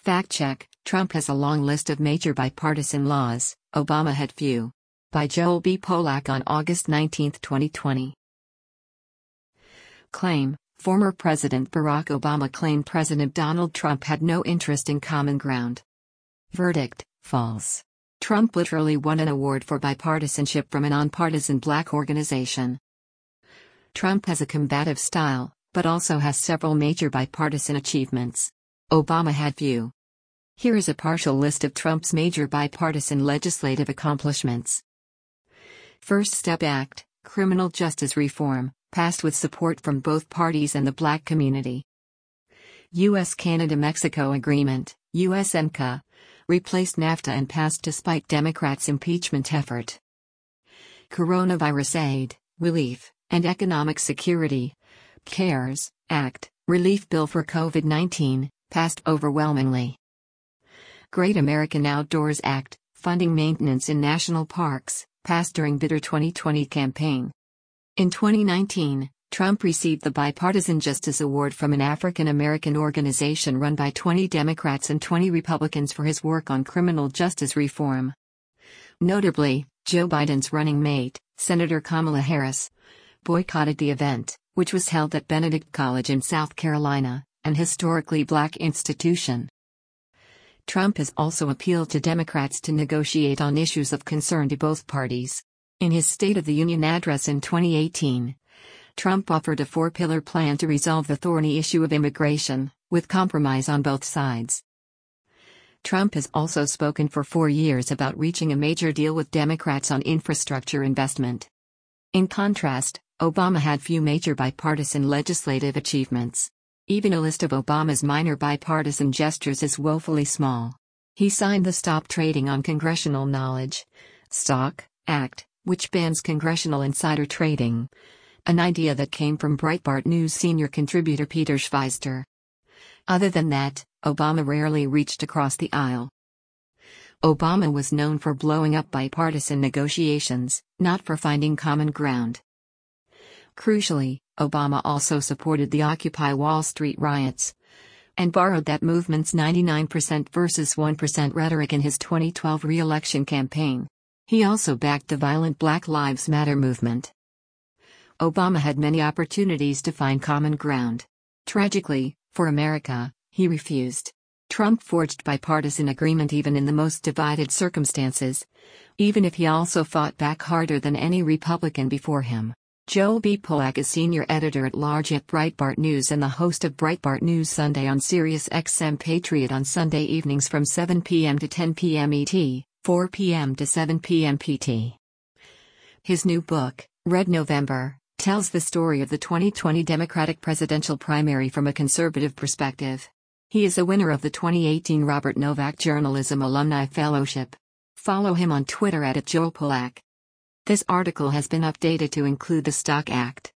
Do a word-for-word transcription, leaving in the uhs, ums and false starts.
Fact check: Trump has a long list of major bipartisan laws, Obama had few. By Joel B. Polak on August nineteenth, twenty twenty. Claim: Former President Barack Obama claimed President Donald Trump had no interest in common ground. Verdict: false. Trump literally won an award for bipartisanship from a nonpartisan black organization. Trump has a combative style, but also has several major bipartisan achievements. Obama had few. Here is a partial list of Trump's major bipartisan legislative accomplishments. First Step Act, criminal justice reform, passed with support from both parties and the black community. U S Canada Mexico Agreement, U S M C A, replaced NAFTA and passed despite Democrats' impeachment effort. Coronavirus Aid, Relief, and Economic Security, CARES Act, relief bill for COVID nineteen, passed overwhelmingly. Great American Outdoors Act, funding maintenance in national parks, passed during bitter twenty twenty campaign. In twenty nineteen, Trump received the Bipartisan Justice Award from an African American organization run by twenty Democrats and twenty Republicans for his work on criminal justice reform. Notably, Joe Biden's running mate, Senator Kamala Harris, boycotted the event, which was held at Benedict College in South Carolina, an historically black institution. Trump has also appealed to Democrats to negotiate on issues of concern to both parties. In his State of the Union address in twenty eighteen, Trump offered a four-pillar plan to resolve the thorny issue of immigration, with compromise on both sides. Trump has also spoken for four years about reaching a major deal with Democrats on infrastructure investment. In contrast, Obama had few major bipartisan legislative achievements. Even a list of Obama's minor bipartisan gestures is woefully small. He signed the Stop Trading on Congressional Knowledge Stock Act, which bans congressional insider trading, an idea that came from Breitbart News senior contributor Peter Schweizer. Other than that, Obama rarely reached across the aisle. Obama was known for blowing up bipartisan negotiations, not for finding common ground. Crucially, Obama also supported the Occupy Wall Street riots, and borrowed that movement's ninety-nine percent versus one percent rhetoric in his twenty twelve re-election campaign. He also backed the violent Black Lives Matter movement. Obama had many opportunities to find common ground. Tragically, for America, he refused. Trump forged bipartisan agreement even in the most divided circumstances, even if he also fought back harder than any Republican before him. Joel B. Polak is senior editor-at-large at Breitbart News and the host of Breitbart News Sunday on Sirius X M Patriot on Sunday evenings from seven p m to ten p m E T, four p m to seven p m P T. His new book, Red November, tells the story of the twenty twenty Democratic presidential primary from a conservative perspective. He is a winner of the twenty eighteen Robert Novak Journalism Alumni Fellowship. Follow him on Twitter at Joel Polak. This article has been updated to include the Stock Act.